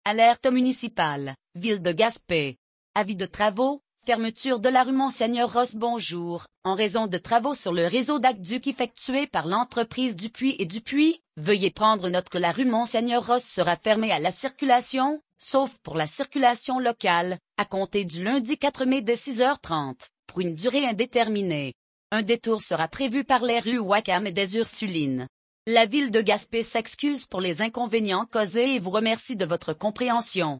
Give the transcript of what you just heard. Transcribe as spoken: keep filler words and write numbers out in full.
Alerte municipale, ville de Gaspé. Avis de travaux, fermeture de la rue Monseigneur Ross. Bonjour. En raison de travaux sur le réseau d'aqueduc effectués par l'entreprise Dupuis et Dupuis, veuillez prendre note que la rue Monseigneur Ross sera fermée à la circulation, sauf pour la circulation locale, à compter du lundi quatre mai dès six heures trente, pour une durée indéterminée. Un détour sera prévu par les rues Wacam et des Ursulines. La ville de Gaspé s'excuse pour les inconvénients causés et vous remercie de votre compréhension.